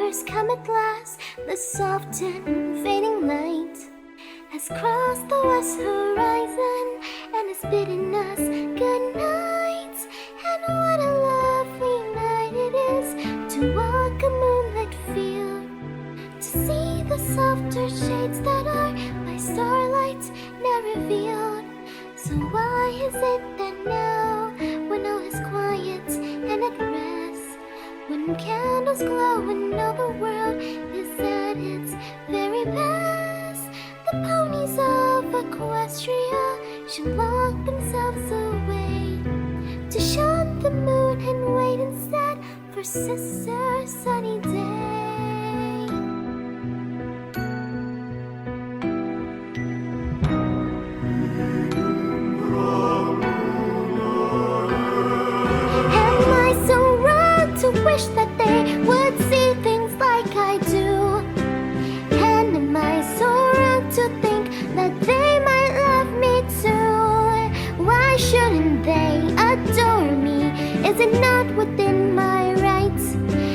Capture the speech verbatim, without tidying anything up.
stars come at last. The soft and fading light has crossed the west horizon and has bidden us good night. And what a lovely night it is to walk a moonlit field, to see the softer shades that are by starlight now revealed. So why is it that now, when all is quiet and at rest, when candles glow and all the world is at its very best, the ponies of Equestria should lock themselves away to shun the moon and wait instead for Sister Sunny Day? Wish that they would see things like I do. And am I so wrong to think that they might love me too? Why shouldn't they adore me? Is it not within my rights